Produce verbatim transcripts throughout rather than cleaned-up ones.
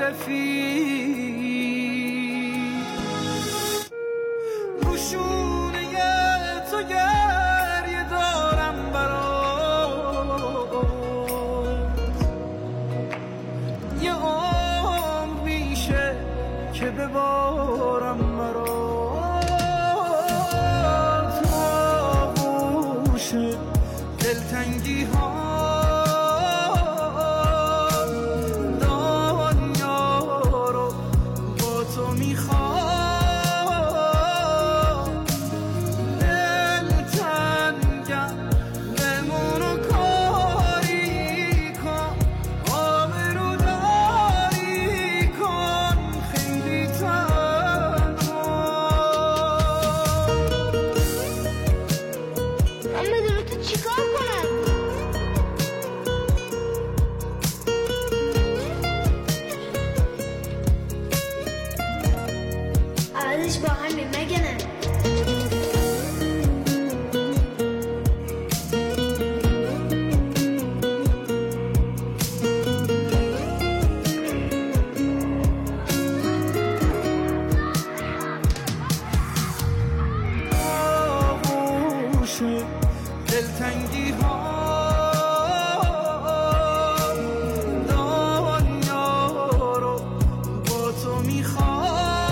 رفیق روشونه تو گریه دارم برات یه عمر میشه که ببارم برات تو آغوش دلتنگی ها با همین مگه نه؟ آغوش دلتنگی ها دنیا رو با تو میخوام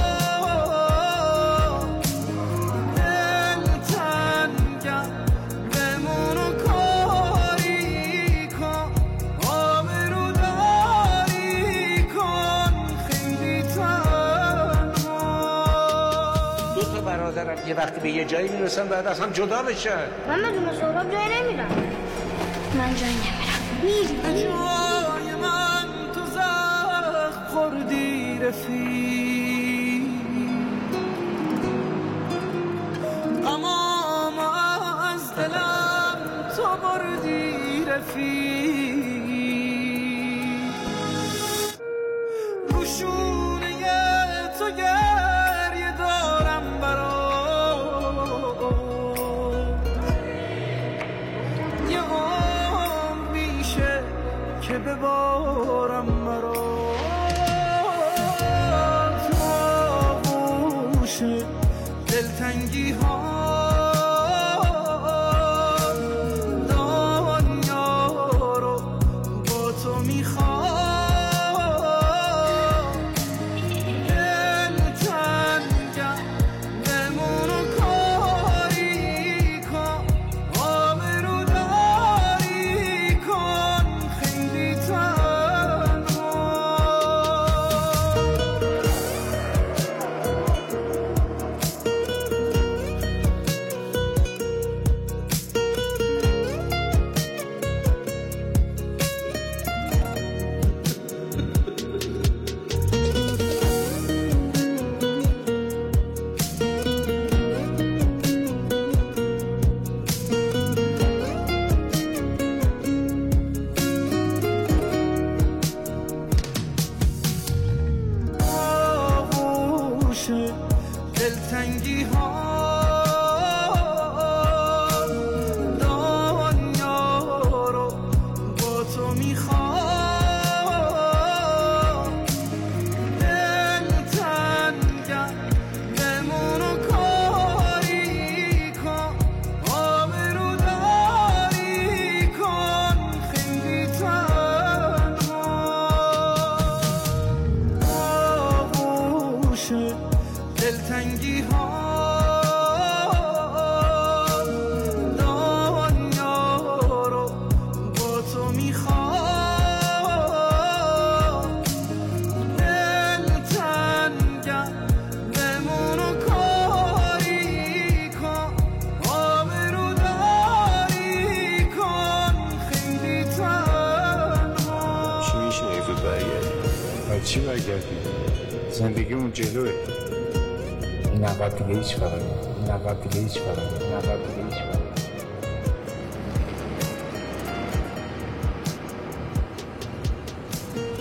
برادرم یه وقتی به یه جایی میرسن بعد از هم جدا بشن. من بدون سهراب جایی نمیرم. من جایی نمیرم. میری جای من تو زخم خوردی رفیق تمام از دلم تو بردی رفیق روشونه تو گریه دارم یه عمر میشه که ببارم برات تو آغوش دلتنگی ها دنیا رو با تو میخوام دلتنگی ها دنیا رو با تو میخوام دلتنگم بمون و کاری کن آبرو داری کن خیلی تنها آغوش دلتنگی ها دنیا رو با تو میخوام دلتنگم بمون و کاری کن آبرو داری کن خیلی تنها چی میشه یه زود برگردی؟ باید چی برگردی؟ زندگی اون جلوه این نباید دیگه هیچ فرقی این نباید دیگه هیچ فرقی این نباید دیگه هیچ فرقی